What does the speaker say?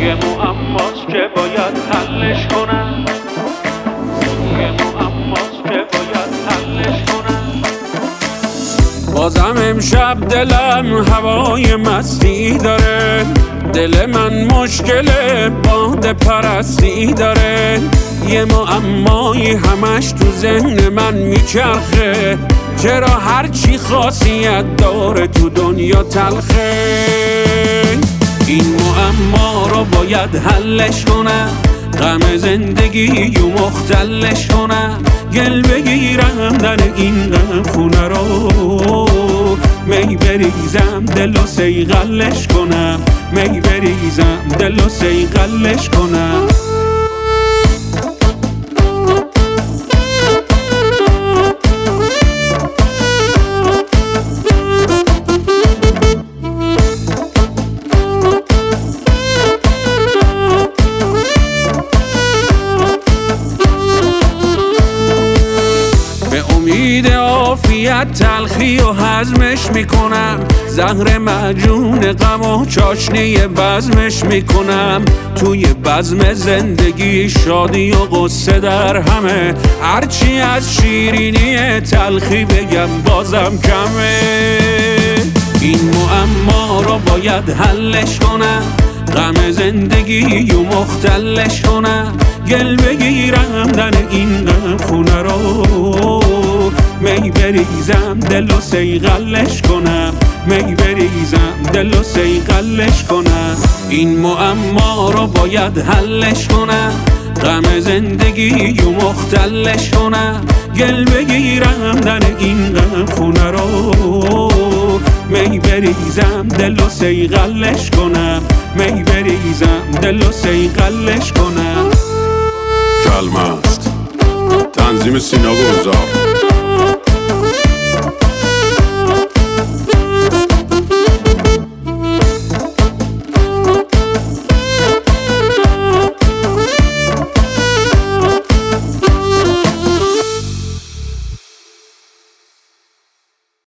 یه معماست که باید حلش کنم، یه معماست که باید حلش کنم. بازم امشب دلم هوای مستی داره، دل من مشکل باده پرستی داره. یه معمایی همش تو ذهن من میچرخه، چرا هرچی خاصیت داره تو دنیا تلخه. این معما رو باید حلش کنم، غم زندگی و مختلش کنم. گل بگیرم در این غم خونه رو، می بریزم دل و سیغلش کنم، می بریزم دل و سیغلش کنم. امید عافیت تلخی و هضمش میکنم، زهر معجون غم و چاشنی بزمش میکنم. توی بزم زندگی شادی و غصه در همه، هرچی از شیرینی تلخی بگم بازم کمه. این معما رو باید حلش کنم، غم زندگی و مختلش کنم. گل بگیرم در این غم خونه رو، می بریزم دل و سیغلش کنم، می بریزم دل و سیغلش کنم. این معما رو باید حلش کنم، غم زندگی و مختلش کنم. گل بگیرم در این غم خونه رو، می بریزم دل و سیغلش کنم، می بریزم دل و سیغلش کنم. کلمه است تنظیم سینا گلزار.